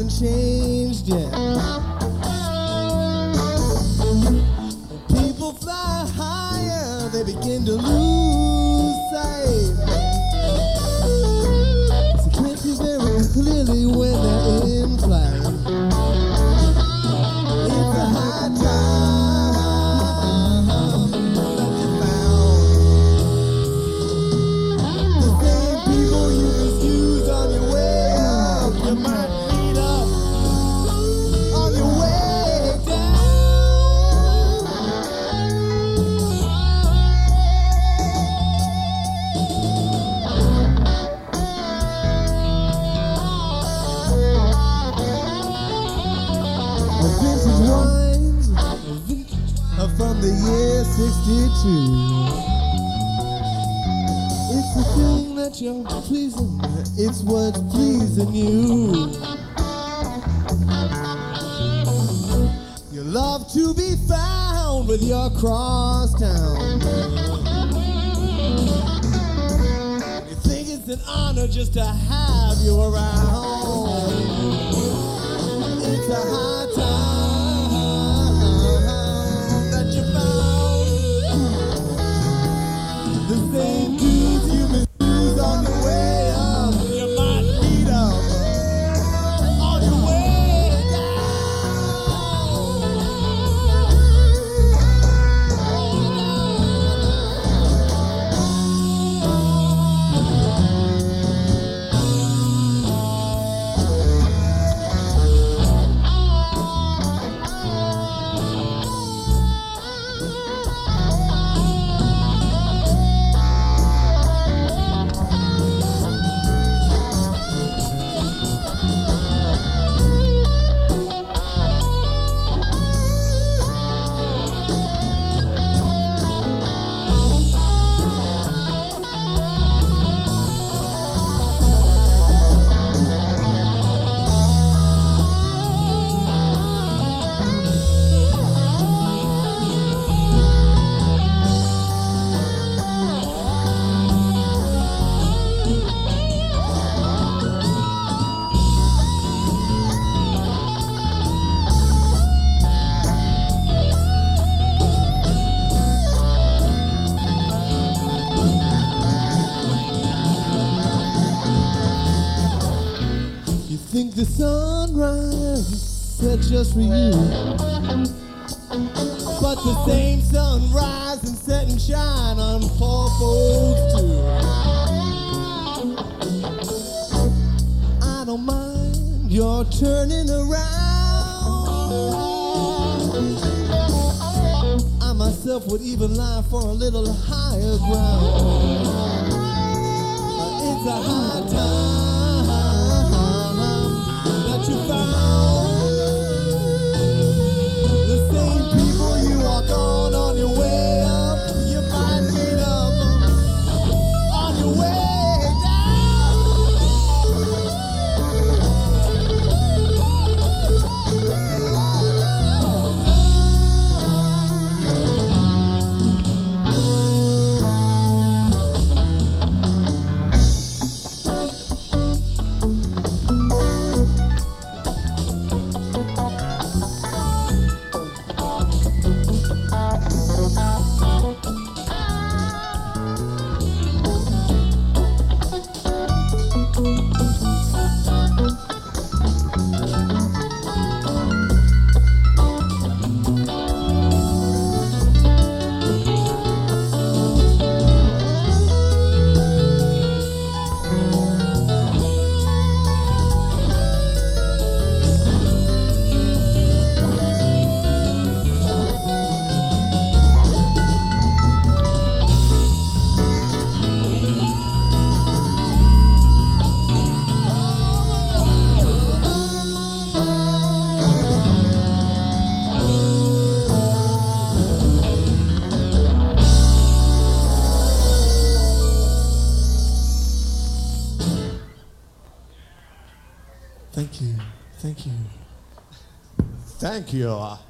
haven't changed yet. People fly higher, they begin to lose sight. So can't see very clearly when they're in flight. It's a high time that you found the same people you misused on your way up. You might meet up on your way down. Vintage wines from the year 62. It's the thing that you're pleasing, it's what's pleasing you. You love to be found with your crosstown. You think it's an honor just to have you around. It's a high time that you found the same dudes you misused on your way up. You might meet up on your way think the sunrise set just for you, but the same sunrise and set and shine on poor folks too. I don't mind your turning around. I myself would even lie for a little higher ground. It's a high time that you found the same people you walk on your way up. You might meet up on your way down. Thank you. Thank you. Thank you.